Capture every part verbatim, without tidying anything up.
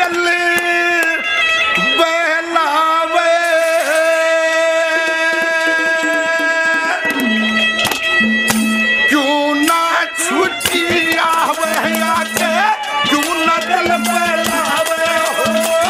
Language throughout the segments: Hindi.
दिल बहलावे क्यों ना छुट्टी आवे आके क्यों ना दिल बहलावे हो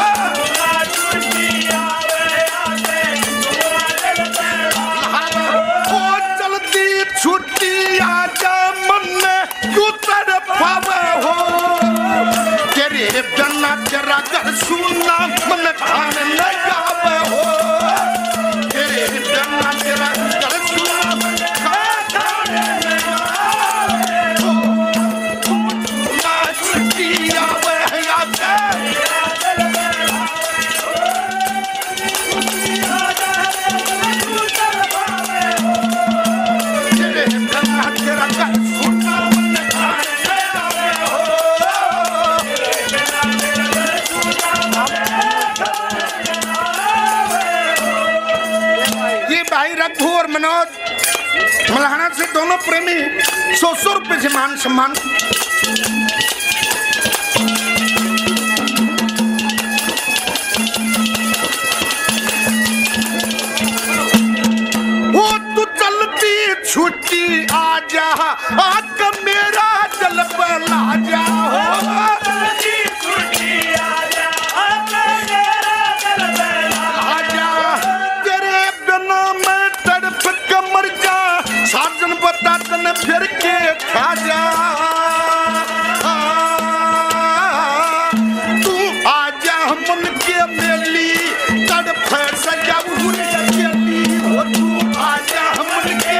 ओ जल्दी छुट्टी आजा मन क्यों तड़पावे हो तेरे बिना तेरा घर सुनना मन खाने न जावे हो तेरे बिना तेरा घर सुनना मन खाने न जावे हो ना छुट्टी आवे आके तेरे बिना तेरा घर सुनना मन खाने न जावे हो ये भाई रघु और मनोज मल्हाना से दोनों प्रेमी सौ सौ रुपए से मान सम्मान वो तू चलती छुट्टी आजा आके मेरा दिल बहला जा हो साजन बता तन फिर के खा जा तू आजा मन के मेली तड़फ सजा हुई अकेली हो तू आजा मन के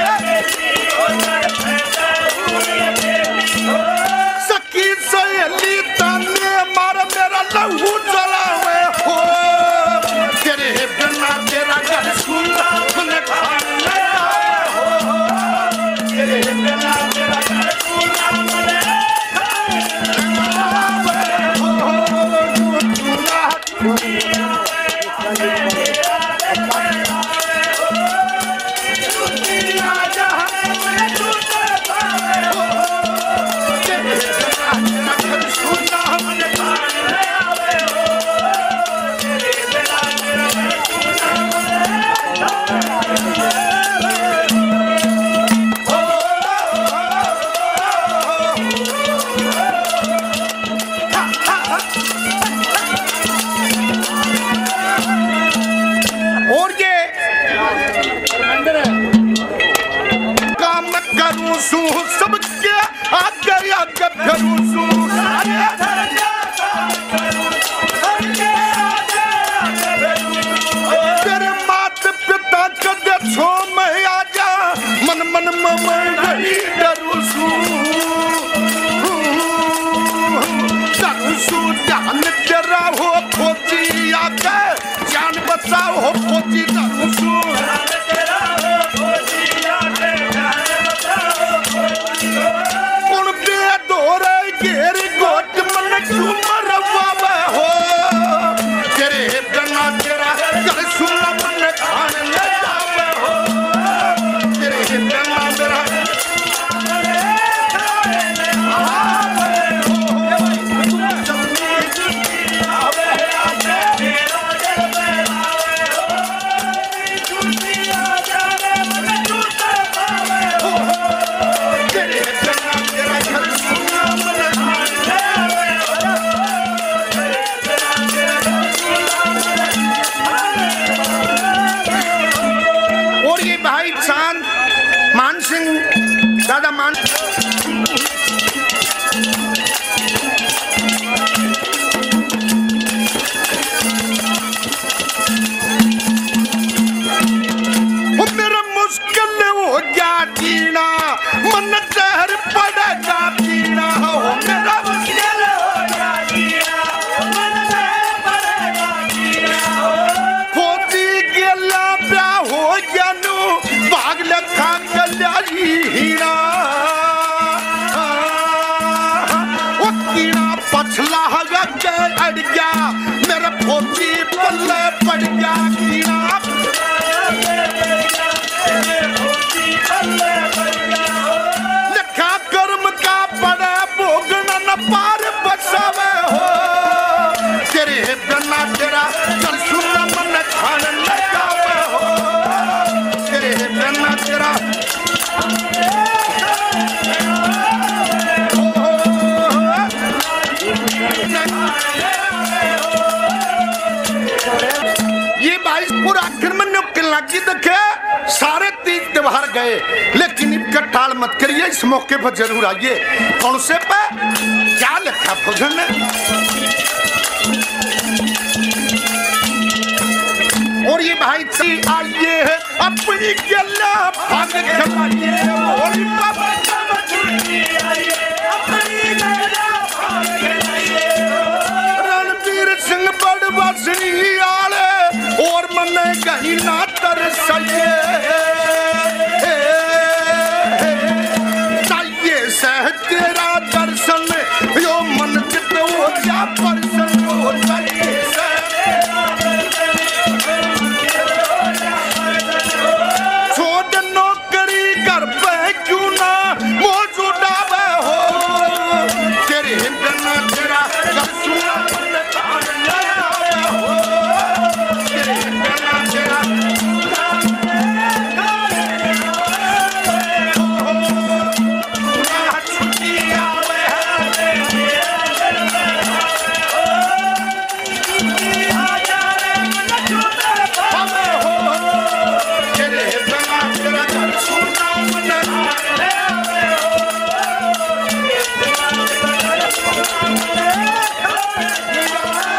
सखी सहेली ताने मार मेरा लहू जलावे हो तेरे बिना तेरा घर सुनना मन खाने सबके आगे आगे फिरूं तेरे माता पिता कदे छो में आजा मन मन में मैं डरूं डरूं जान तेरा हो फौजी आके जान बचाओ हो फौजी डरूं कौन बेदोरे घेर गोट मन क्यों मरवावे हो तेरे बिना तेरा घर सुनना मन खाने न जावे हो तेरे बिना तेरा दादा मान मेरा मुश्किल हो गया जीना मन जहर पड़ेगा जीना हो मेरा मुश्किल हो गया जीना मन जहर पड़ेगा जीना हो फौजी गेला ब्याह हो गया नु भाग लखा गलिया हीरा बिना तेरा कर सुनना मन खान लगा हो तेरे बिना तेरा ये बाईस पूरा आखिर में निकल लगी देखे सारे तीज त्योहार गए लेकिन इनका टाल मत करिए इस मौके पर जरूर आइए कौन से पे क्या लिखा भोजन में और ये भाई आइए अपनी गला भाग खिलाइए और रणवीर सिंह बड़वासनी आले और मन कहीं ना तरसाइए चाहिए सह तेरा दर्शन यो मन चित हो जा परसन हो चाहिए छोड़ नौकरी घर पे क्यों ना मौजूदा हो तेरे बिना तेरा कर सुना तेरे बिना तेरा Yeah.